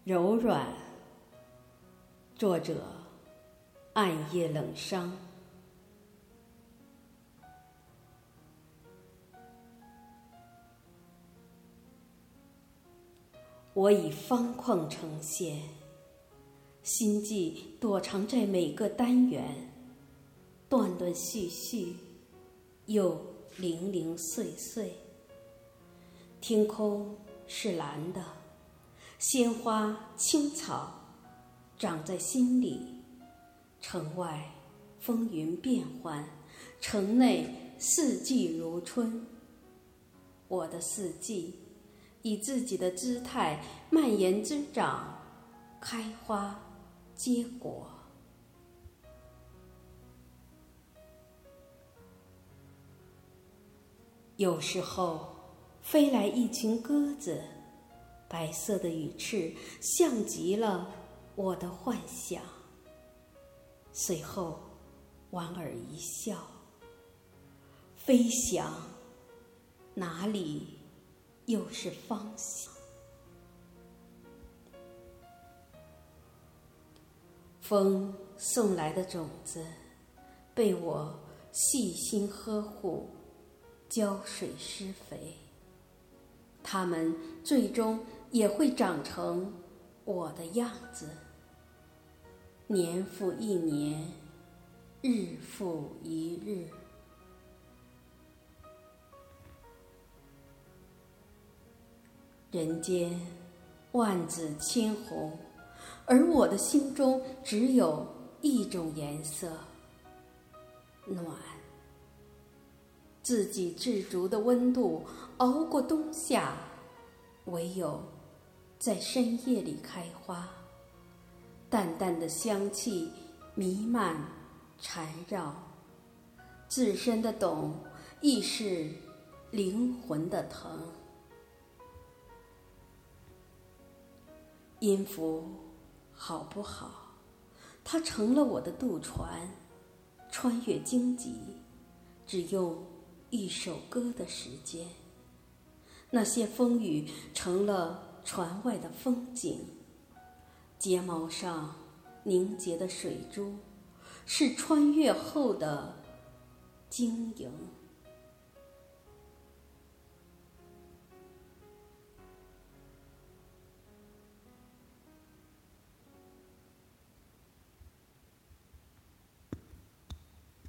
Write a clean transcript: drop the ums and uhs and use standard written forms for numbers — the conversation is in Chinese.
柔软，作者暗夜冷伤。我以方框呈现，心迹躲藏在每个单元，断断续续，又零零碎碎。天空是蓝的，鲜花青草长在心里，城外风云变幻，城内四季如春。我的四季以自己的姿态蔓延滋长，开花结果。有时候飞来一群鸽子，白色的羽翅像极了我的幻想，随后莞尔一笑，飞翔哪里又是方向？风送来的种子被我细心呵护，浇水施肥，它们最终也会长成我的样子。年复一年，日复一日。人间万紫千红，而我的心中只有一种颜色，暖。自给自足的温度熬过冬夏，唯有在深夜里开花，淡淡的香气弥漫缠绕，自身的懂亦是灵魂的疼。音符好不好，它成了我的渡船，穿越荆棘，只用一首歌的时间。那些风雨成了船外的风景，睫毛上凝结的水珠是穿越后的晶莹。